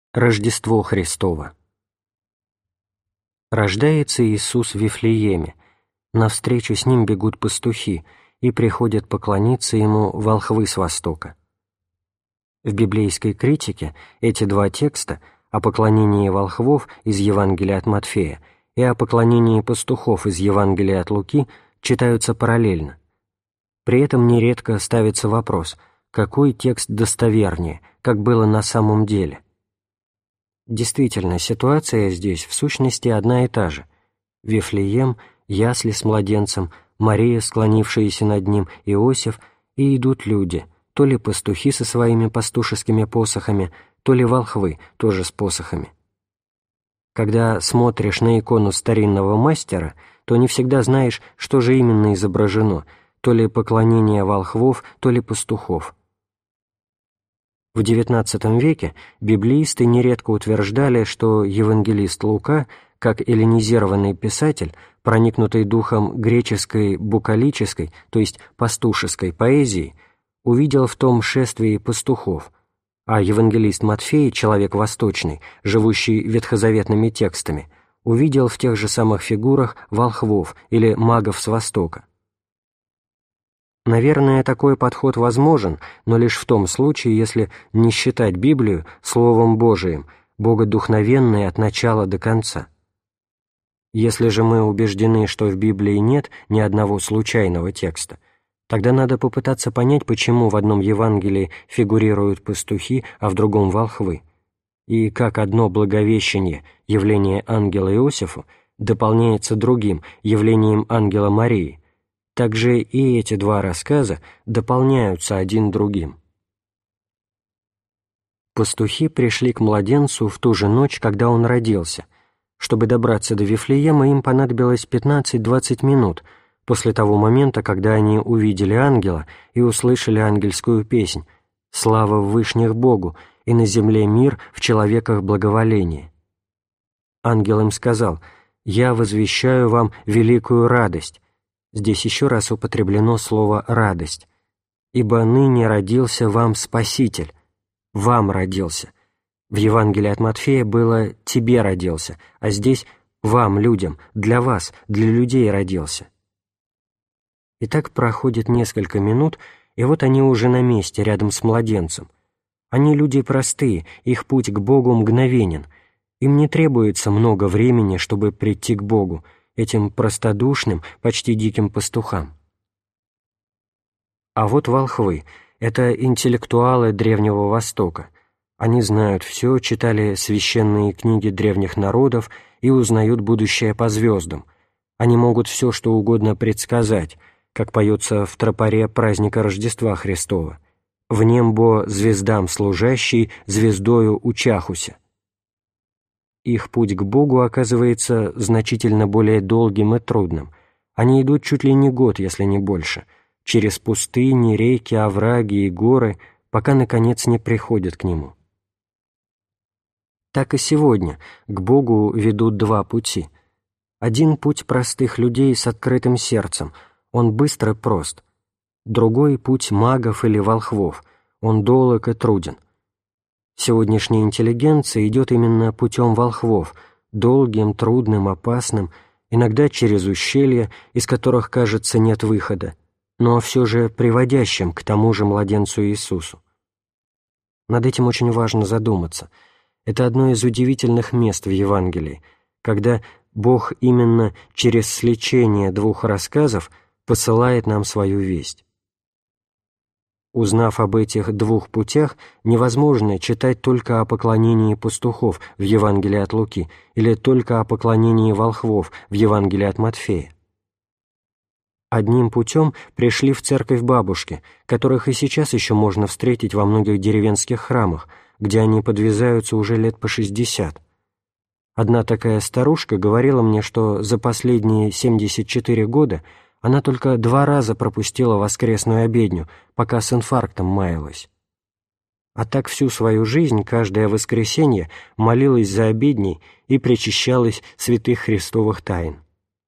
Рождество Христово. Рождается Иисус в Вифлееме, навстречу с Ним бегут пастухи, и приходят поклониться Ему волхвы с востока. В библейской критике эти два текста о поклонении волхвов из Евангелия от Матфея и о поклонении пастухов из Евангелия от Луки читаются параллельно. При этом нередко ставится вопрос, какой текст достовернее, как было на самом деле. Действительно, ситуация здесь в сущности одна и та же. Вифлеем, ясли с младенцем, Мария, склонившаяся над ним, Иосиф, и идут люди, то ли пастухи со своими пастушескими посохами, то ли волхвы, тоже с посохами. Когда смотришь на икону старинного мастера, то не всегда знаешь, что же именно изображено, то ли поклонение волхвов, то ли пастухов. В XIX веке библеисты нередко утверждали, что евангелист Лука, как эллинизированный писатель, проникнутый духом греческой букалической, то есть пастушеской поэзии, увидел в том шествии пастухов, а евангелист Матфей, человек восточный, живущий ветхозаветными текстами, увидел в тех же самых фигурах волхвов или магов с востока. Наверное, такой подход возможен, но лишь в том случае, если не считать Библию Словом Божиим, богодухновенной от начала до конца. Если же мы убеждены, что в Библии нет ни одного случайного текста, тогда надо попытаться понять, почему в одном Евангелии фигурируют пастухи, а в другом волхвы, и как одно благовещение, явление ангела Иосифу, дополняется другим, явлением ангела Марии. Также и эти два рассказа дополняются один другим. Пастухи пришли к младенцу в ту же ночь, когда он родился. Чтобы добраться до Вифлеема, им понадобилось 15-20 минут после того момента, когда они увидели ангела и услышали ангельскую песнь «Слава в вышних Богу, и на земле мир, в человеках благоволение». Ангел им сказал: «Я возвещаю вам великую радость». Здесь еще раз употреблено слово «радость». «Ибо ныне родился вам Спаситель». «Вам родился». В Евангелии от Матфея было «тебе родился», а здесь «вам, людям», «для вас», «для людей родился». И так проходит несколько минут, и вот они уже на месте, рядом с младенцем. Они люди простые, их путь к Богу мгновенен. Им не требуется много времени, чтобы прийти к Богу, этим простодушным, почти диким пастухам. А вот волхвы — это интеллектуалы Древнего Востока. Они знают все, читали священные книги древних народов и узнают будущее по звездам. Они могут все, что угодно предсказать, как поется в тропаре праздника Рождества Христова: «В нембо звездам служащий, звездою учахуся». Их путь к Богу оказывается значительно более долгим и трудным. Они идут чуть ли не год, если не больше, через пустыни, реки, овраги и горы, пока, наконец, не приходят к Нему. Так и сегодня к Богу ведут два пути. Один путь простых людей с открытым сердцем, он быстр и прост. Другой путь магов или волхвов, он долог и труден. Сегодняшняя интеллигенция идет именно путем волхвов, долгим, трудным, опасным, иногда через ущелья, из которых, кажется, нет выхода, но все же приводящим к тому же младенцу Иисусу. Над этим очень важно задуматься. Это одно из удивительных мест в Евангелии, когда Бог именно через сличение двух рассказов посылает нам свою весть. Узнав об этих двух путях, невозможно читать только о поклонении пастухов в Евангелии от Луки или только о поклонении волхвов в Евангелии от Матфея. Одним путем пришли в церковь бабушки, которых и сейчас еще можно встретить во многих деревенских храмах, где они подвязаются уже лет по 60. Одна такая старушка говорила мне, что за последние 74 года она только 2 раза пропустила воскресную обедню, пока с инфарктом маялась. А так всю свою жизнь каждое воскресенье молилась за обедней и причащалась святых Христовых тайн.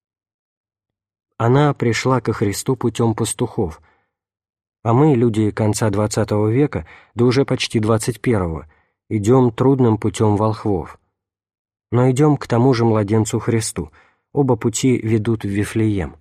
Она пришла ко Христу путем пастухов, а мы, люди конца XX века, да уже почти XXI, идем трудным путем волхвов. Но идем к тому же младенцу Христу, оба пути ведут в Вифлеем.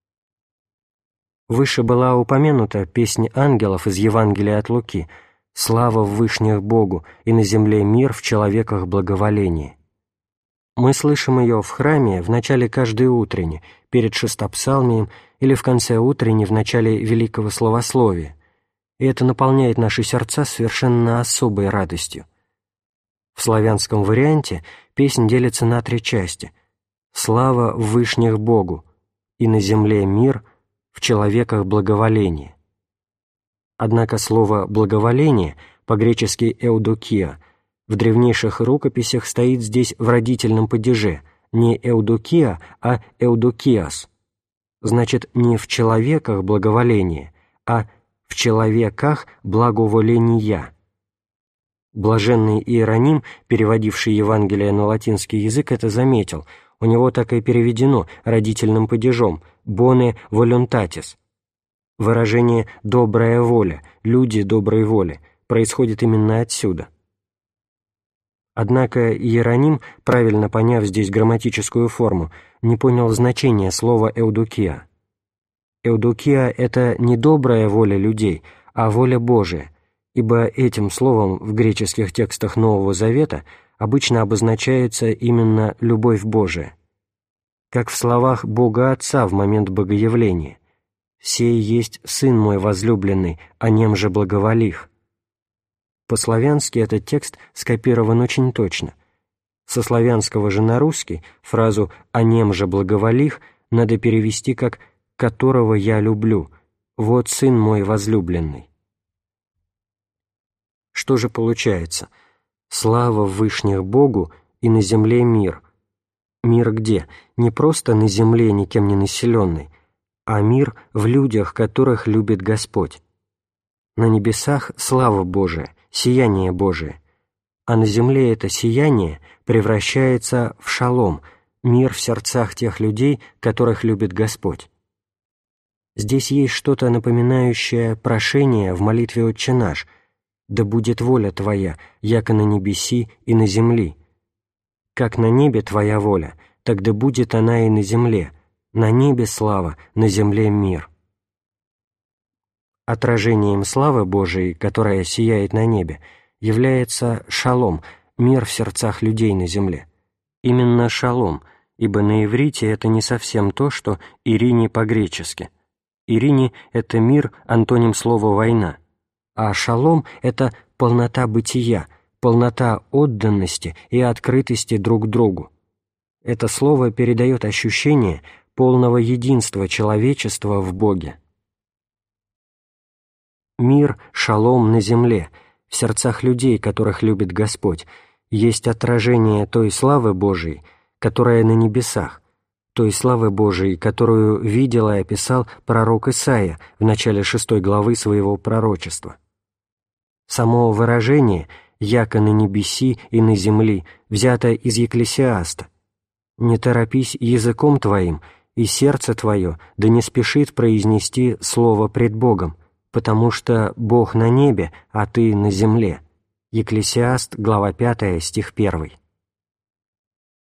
Выше была упомянута песнь ангелов из Евангелия от Луки «Слава в вышних Богу, и на земле мир, в человеках благоволение». Мы слышим ее в храме в начале каждой утренни, перед шестопсалмием или в конце утренни в начале великого словословия, и это наполняет наши сердца совершенно особой радостью. В славянском варианте песнь делится на 3 части: «Слава в вышних Богу, и на земле мир, в человеках благоволение». Однако слово «благоволение», по-гречески «эудокия», в древнейших рукописях стоит здесь в родительном падеже, не «эудокия», а «эудокиас». Значит, не «в человеках благоволение», а «в человеках благоволения». Блаженный Иероним, переводивший Евангелие на латинский язык, это заметил. У него так и переведено родительным падежом «bone voluntatis». Выражение «добрая воля», «люди доброй воли» происходит именно отсюда. Однако Иероним, правильно поняв здесь грамматическую форму, не понял значения слова «эудокия». Эудокия — это не добрая воля людей, а воля Божия, ибо этим словом в греческих текстах Нового Завета обычно обозначается именно любовь Божия. Как в словах Бога Отца в момент Богоявления: «Сей есть Сын мой возлюбленный, о нем же благоволих». По-славянски этот текст скопирован очень точно. Со славянского же на русский фразу «о нем же благоволих» надо перевести как «которого я люблю, вот Сын мой возлюбленный». Что же получается? Слава в вышних Богу, и на земле мир. Мир где? Не просто на земле, никем не населенный, а мир в людях, которых любит Господь. На небесах слава Божия, сияние Божие, а на земле это сияние превращается в шалом, мир в сердцах тех людей, которых любит Господь. Здесь есть что-то напоминающее прошение в молитве «Отче наш», «Да будет воля Твоя, яко на небеси и на земли». Как на небе Твоя воля, так да будет она и на земле, на небе слава, на земле мир. Отражением славы Божией, которая сияет на небе, является шалом, мир в сердцах людей на земле. Именно шалом, ибо на иврите это не совсем то, что ирини по-гречески. Ирини — это мир, антоним слова «война», а шалом — это полнота бытия, полнота отданности и открытости друг другу. Это слово передает ощущение полного единства человечества в Боге. Мир, шалом на земле, в сердцах людей, которых любит Господь, есть отражение той славы Божией, которая на небесах, той славы Божией, которую видел и описал пророк Исаия в начале 6 главы своего пророчества. Само выражение «яко на небеси и на земли» взято из Екклесиаста. «Не торопись языком твоим, и сердце твое да не спешит произнести слово пред Богом, потому что Бог на небе, а ты на земле». Екклесиаст, глава 5, стих 1.